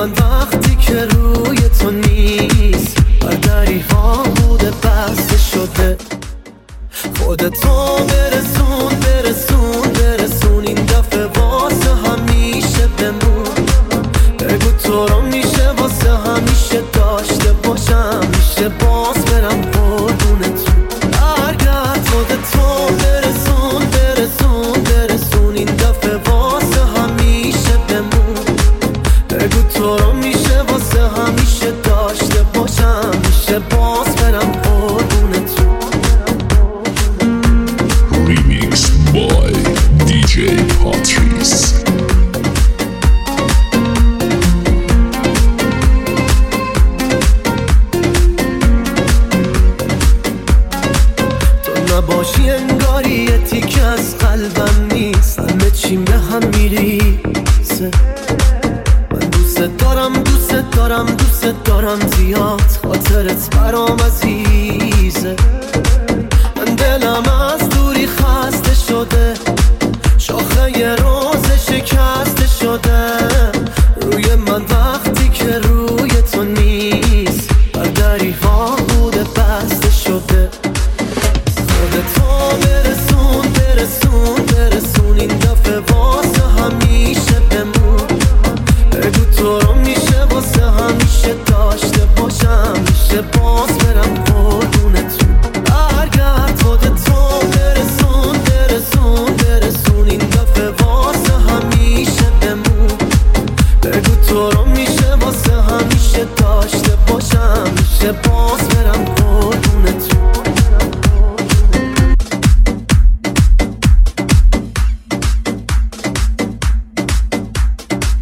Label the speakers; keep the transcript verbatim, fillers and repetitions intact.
Speaker 1: من وقتی که روی تو نیست هر دری ها بوده بسته شده. خودتو برسون برسون برسون این دفعه واسه همیشه بمون. بگو تو رو میشه واسه همیشه داشته باشم، میشه باز برم قربونتون. برگرد خودتو برسون برسون برسون این دفعه واسه همیشه بمون. بگو تو رو میشه واسه همیشه داشته باشم، میشه باز برم قربونتون.
Speaker 2: Remix by دی جی Patrice.
Speaker 1: تو نباشی انگاری یه تیکه از قلبم نیست، همه چیم به هم میریزه. من دوست دارم دوست دارم دوست دارم زیاد، خاطرت برام عزیزه.